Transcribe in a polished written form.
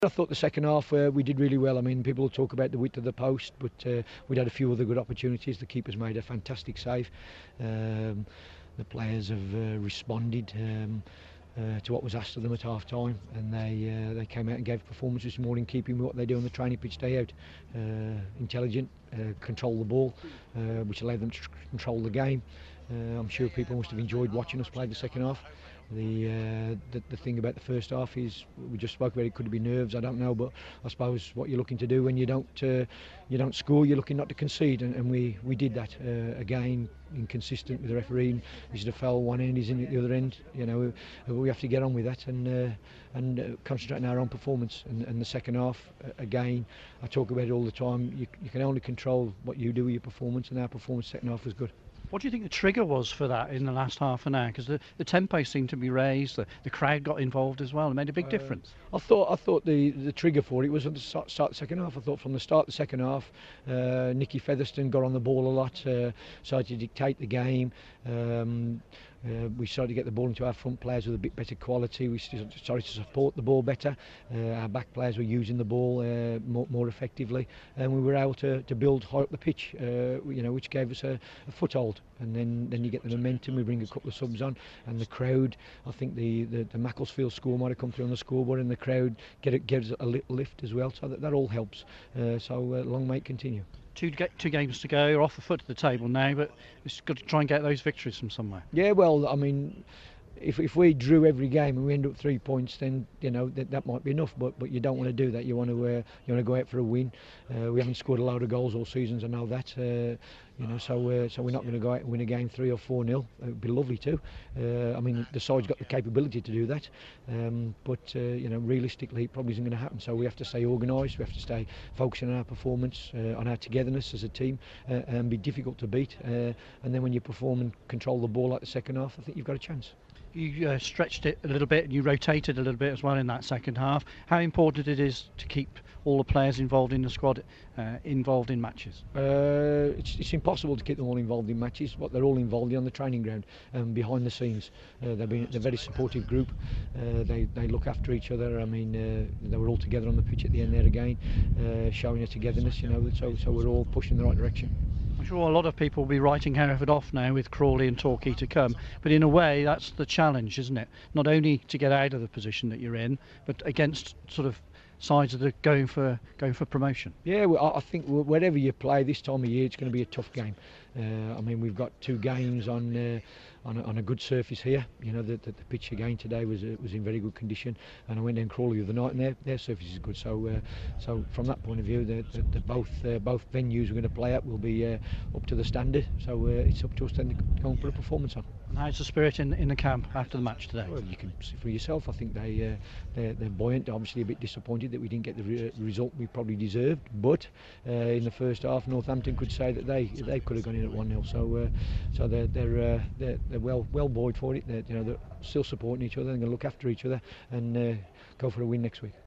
I thought the second half we did really well. I mean, people will talk about the width of the post, but we'd had a few other good opportunities. The keeper's made a fantastic save. The players have responded to what was asked of them at half time, and they came out and gave performance this morning, keeping what they do on the training pitch day out. Intelligent, control the ball, which allowed them to control the game. I'm sure people must have enjoyed watching us play the second half. The thing about the first half is, we just spoke about it, could be nerves, I don't know, but I suppose what you're looking to do when you don't score, you're looking not to concede, and we did that. Again, inconsistent with the refereeing. Is it a foul one end, is in at the other end? You know, we have to get on with that and concentrate on our own performance. And the second half, again, I talk about it all the time, you can only control what you do with your performance, and our performance second half was good. What do you think the trigger was for that in the last half an hour? Because the tempo seemed to be raised, the crowd got involved as well. It made a big difference. I thought the trigger for it was at the start of the second half. I thought from the start of the second half, Nicky Featherstone got on the ball a lot, started to dictate the game. We started to get the ball into our front players with a bit better quality. We started to support the ball better. Our back players were using the ball more effectively, and we were able to build high up the pitch, which gave us a foothold. And then you get the momentum. We bring a couple of subs on, and the crowd. I think the Macclesfield score might have come through on the scoreboard, and the crowd gives a little lift as well. So that all helps. Long may it continue. Two games to go. You're off the foot of the table now, but we've got to try and get those victories from somewhere. Yeah, well, I mean, if we drew every game and we end up 3 points, then that might be enough. But you don't want to do that. You want to go out for a win. We haven't scored a load of goals all seasons. I know that. So we're not going to go out and win a game 3 or 4-0. It would be lovely to. I mean, the side's got the capability to do that. But realistically, it probably isn't going to happen. So we have to stay organised. We have to stay focusing on our performance, on our togetherness as a team, and be difficult to beat. And then when you perform and control the ball like the second half, I think you've got a chance. You stretched it a little bit and you rotated a little bit as well in that second half. How important it is to keep all the players involved in the squad involved in matches? It's impossible to keep them all involved in matches, but they're all involved on the training ground and behind the scenes. They're a very supportive group. They look after each other. I mean, they were all together on the pitch at the end there again, showing a togetherness. So we're all pushing in the right direction. I'm sure a lot of people will be writing Hereford off now with Crawley and Torquay to come, but in a way that's the challenge, isn't it? Not only to get out of the position that you're in, but against sort of sides that are going for promotion. Yeah, well, I think wherever you play this time of year, it's going to be a tough game. I mean, we've got 2 games on a good surface here. The pitch again today was in very good condition, and I went down Crawley the other night, and their surface is good. So from that point of view, both venues we're going to play at will be up to the standard. So it's up to us then to go and put a performance on. And how's the spirit in the camp after the match today? Well, you can see for yourself. I think they're buoyant. Obviously, a bit disappointed that we didn't get the result we probably deserved. But in the first half, Northampton could say that they could have gone in at 1-0. So they're well buoyed for it. They're still supporting each other. They're going to look after each other and go for a win next week.